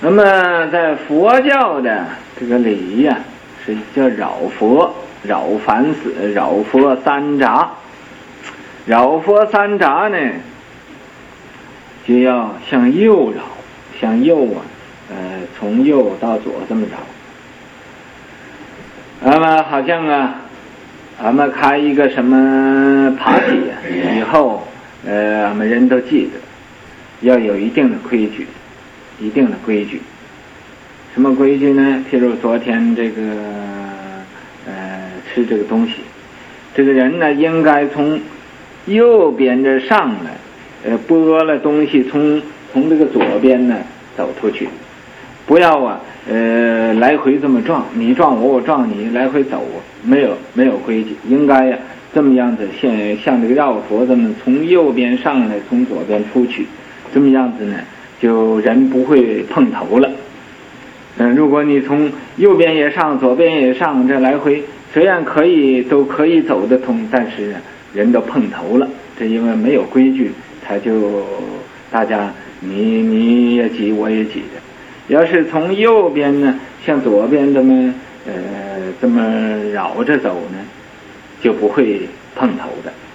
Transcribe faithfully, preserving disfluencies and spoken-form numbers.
那么在佛教的这个礼呀、啊，是叫绕佛、绕凡死、绕佛三匝。绕佛三匝呢，就要向右绕，向右啊，呃，从右到左这么绕。那么好像啊，俺们开一个什么 party 啊，以后呃，俺们人都记得要有一定的规矩，一定的规矩。什么规矩呢？譬如昨天这个呃吃这个东西，这个人呢应该从右边这上来，呃拨了东西从从这个左边呢走出去，不要啊呃来回这么撞，你撞我我撞你，来回走，没有没有规矩，应该呀、啊、这么样子，像像这个绕佛这么从右边上来，从左边出去，这么样子呢，就人不会碰头了。嗯、呃，如果你从右边也上，左边也上，这来回虽然可以都可以走得通，但是呢人都碰头了，这因为没有规矩，他就大家你你也挤我也挤的。要是从右边呢向左边这么呃这么绕着走呢，就不会碰头的。